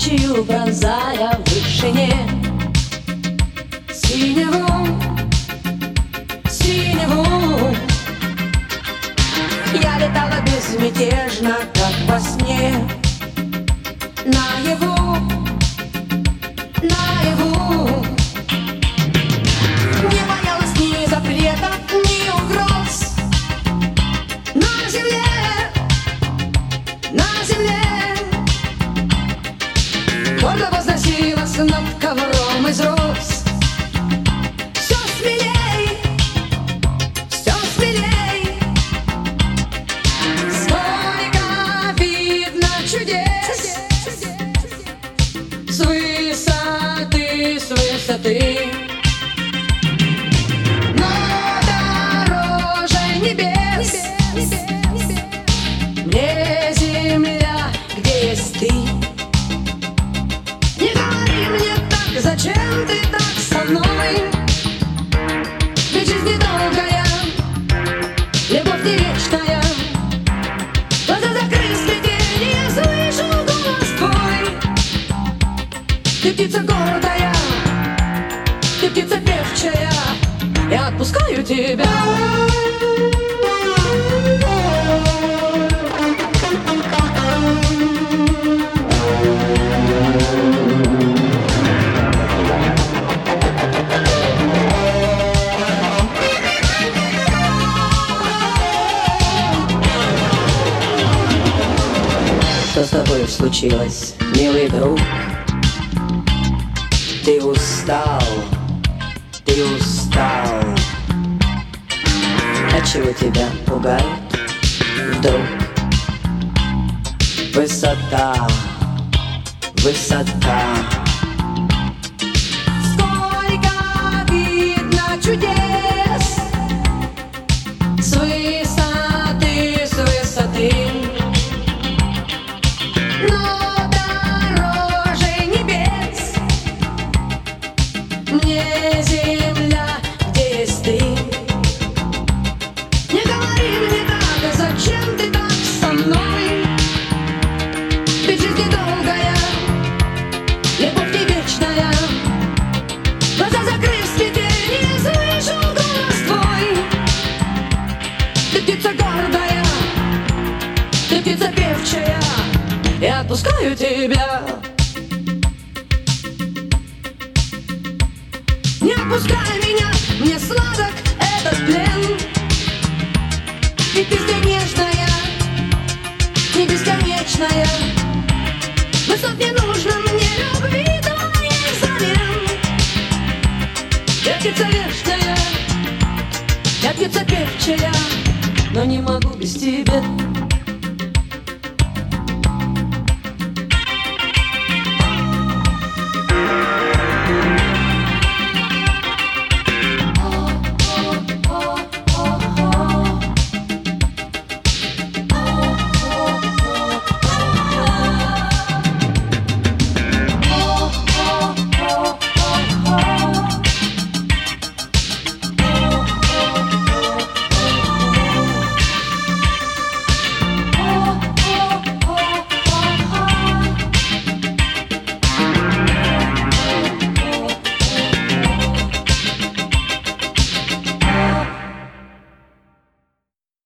ночью пронзая в вышине синеву, синеву. Я летала безмятежно, как во сне, наяву, наяву. Не боялась ни запретов, ни угроз. На земле, на земле гордо возносилась над ковром из роз. Все смелей, все смелей. Сколько видно чудес с высоты, с высоты. Но дороже небес мне земля, где есть ты. Не говори мне так, зачем ты так со мной? Ведь жизнь недолгая, любовь не вечная. Глаза закрыть, свети, я слышу голос твой. Ты птица гордая, ты птица певчая, я отпускаю тебя. Что с тобой случилось, милый друг? Ты устал, ты устал. Отчего тебя пугает вдруг высота, высота? Сколько видно чудес с высоты, с высоты. Но дороже небес мне земля, где есть ты. Не говори мне так, зачем ты так со мной? Ведь жизнь недолгая, любовь не вечная. Глаза закрыв, свети, я слышу голос твой. Ты птица гордая, ты птица певчая, я отпускаю тебя. Не отпускай меня, мне сладок этот плен. Ведь ты здесь нежная, не бесконечная. Высот не нужно мне, любви твоей взамен. Я птица вечная, я птица певчая, но не могу без тебя.